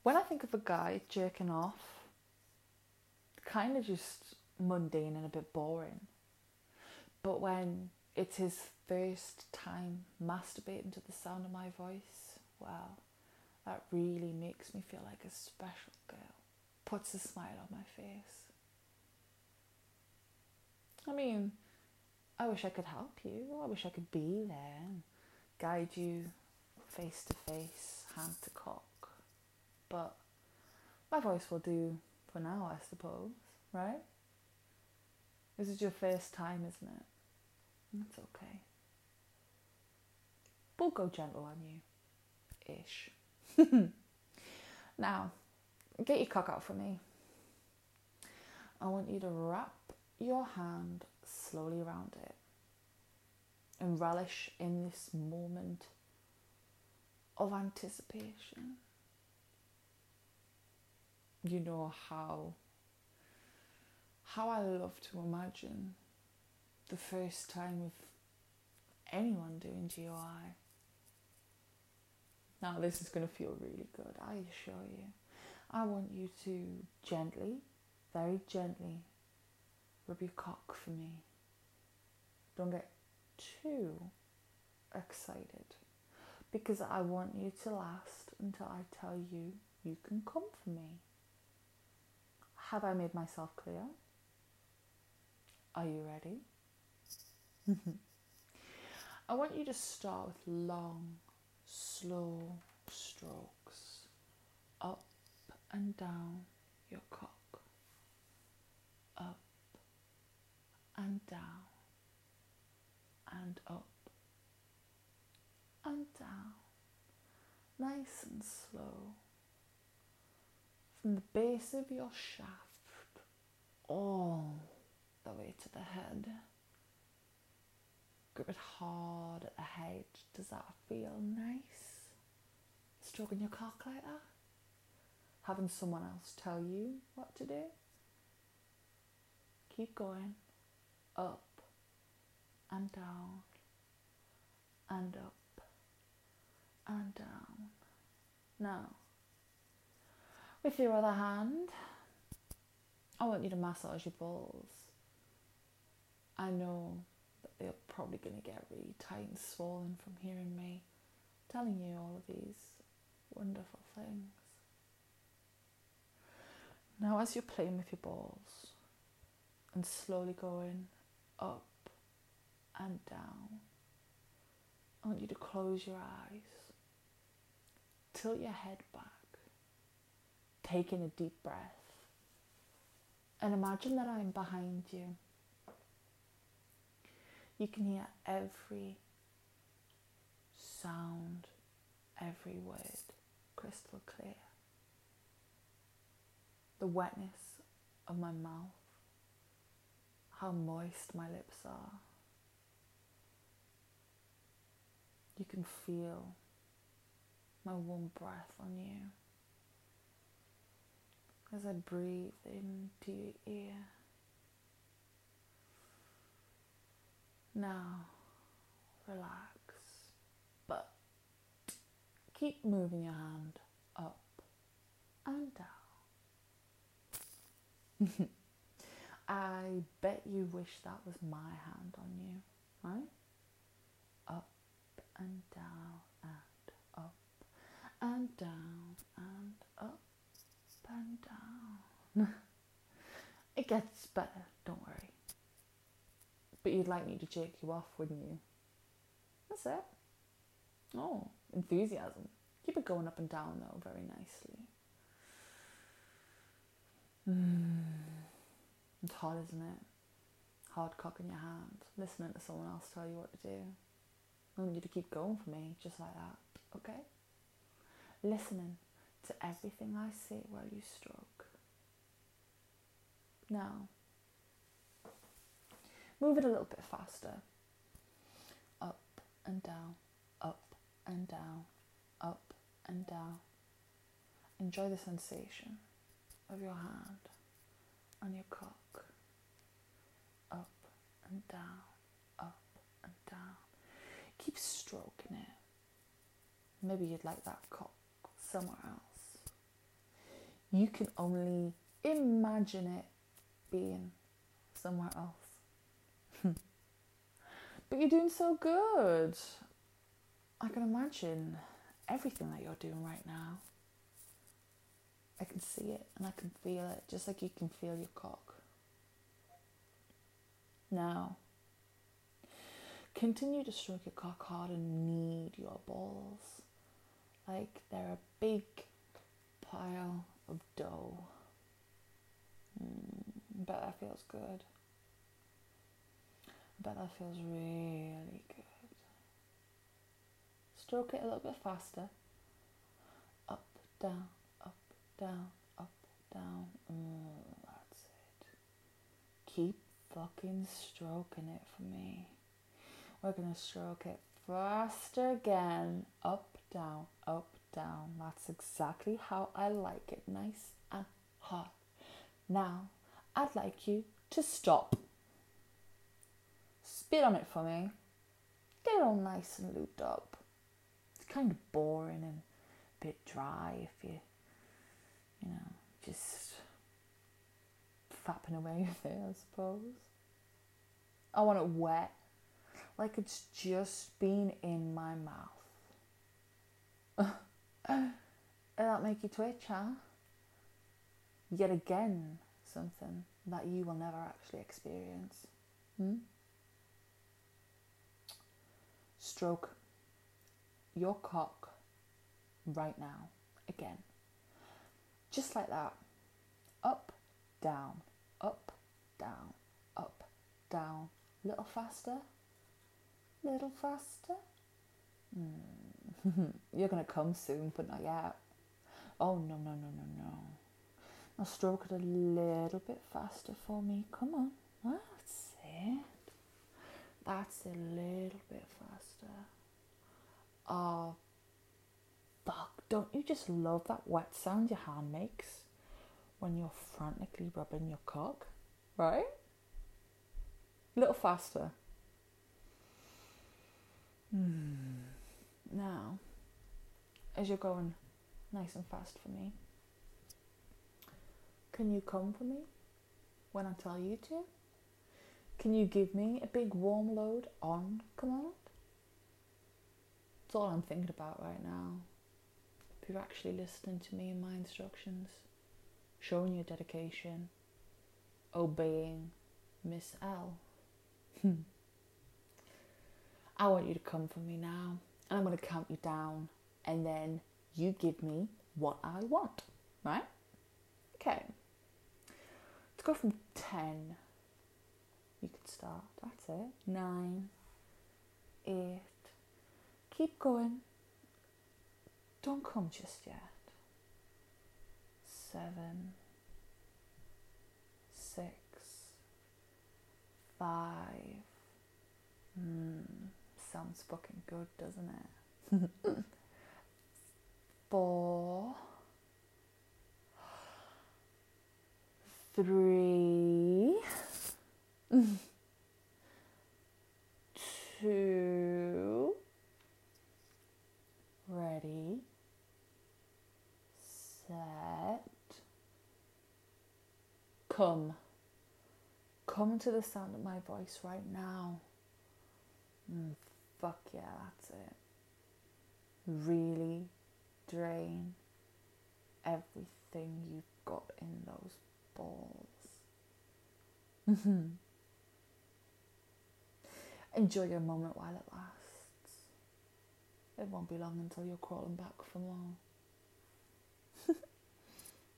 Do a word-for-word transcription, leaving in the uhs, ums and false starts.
When I think of a guy jerking off, kind of just mundane and a bit boring. But when it's his first time masturbating to the sound of my voice, well, that really makes me feel like a special girl. Puts a smile on my face. I mean, I wish I could help you. I wish I could be there and guide you face to face, hand to cock. But my voice will do for now, I suppose, right? This is your first time, isn't it? That's okay. We'll go gentle on you. Ish. Now, get your cock out for me. I want you to wrap your hand slowly around it and relish in this moment of anticipation. You know how how I love to imagine the first time of anyone doing G O I. Now this is going to feel really good, I assure you. I want you to gently, very gently, rub your cock for me. Don't get too excited, because I want you to last until I tell you you can come for me. Have I made myself clear? Are you ready? I want you to start with long, slow strokes up and down your cock. Up and down and up and down. Nice and slow. From the base of your shaft all the way to the head. Grip it hard at the head. Does that feel nice? Stroking your cock like that? Having someone else tell you what to do? Keep going. Up and down and up and down. Now, with your other hand, I want you to massage your balls. I know that they're probably going to get really tight and swollen from hearing me telling you all of these wonderful things. Now, as you're playing with your balls and slowly going up and down, I want you to close your eyes, tilt your head back, take in a deep breath, and imagine that I'm behind you. You can hear every sound, every word crystal clear. The wetness of my mouth, how moist my lips are. You can feel my warm breath on you as I breathe into your ear. Now, relax, but keep moving your hand up and down. I bet you wish that was my hand on you, right? Up and down and up and down and up and down. It gets better, don't worry. But you'd like me to jerk you off, wouldn't you? That's it. Oh, enthusiasm. Keep it going up and down though, very nicely. Mm. It's hot, isn't it? Hard cock in your hand, listening to someone else tell you what to do. I want you to keep going for me, just like that, okay? Listening to everything I say while you stroke. Now, move it a little bit faster. Up and down, up and down, up and down. Enjoy the sensation of your hand on your cock. Up and down, up and down. Keep stroking it. Maybe you'd like that cock somewhere else. You can only imagine it being somewhere else. But you're doing so good. I can imagine everything that you're doing right now. I can see it and I can feel it, just like you can feel your cock. Now, continue to stroke your cock hard and knead your balls like they're a big pile of dough. Mm, I bet that feels good. I bet that feels really good. Stroke it a little bit faster. Up, down, up, down, up, down. Mm, that's it. Keep fucking stroking it for me. We're gonna stroke it faster again. Up, down, up, down. That's exactly how I like it. Nice and hard. Now, I'd like you to stop. Spit on it for me. Get it all nice and lubed up. It's kind of boring and a bit dry if you, you know, just fapping away with it, I suppose. I want it wet, like it's just been in my mouth. Does that make you twitch, huh? Yet again, something that you will never actually experience. Hmm? Stroke your cock right now, again. Just like that. Up, down, up, down, up, down. Little faster, little faster. Mm. You're going to come soon, but not yet. Oh, no, no, no, no, no. Now stroke it a little bit faster for me. Come on. That's it. That's a little bit faster. Oh, fuck. Don't you just love that wet sound your hand makes when you're frantically rubbing your cock? Right? A little faster. Hmm. Now, as you're going nice and fast for me, can you come for me when I tell you to? Can you give me a big warm load on command? That's all I'm thinking about right now. If you're actually listening to me and my instructions, showing your dedication, obeying Miss L. I want you to come for me now, and I'm going to count you down, and then you give me what I want, right? Okay. Let's go from ten. You can start. That's it. Nine. Eight. Keep going. Don't come just yet. Seven. Six. Five. Hmm. Sounds fucking good, doesn't it? Four. Three. Two. Ready. Set. Come. Come to the sound of my voice right now. Mm, fuck yeah, that's it. Really drain everything you've got in those balls. Enjoy your moment while it lasts. It won't be long until you're crawling back for more.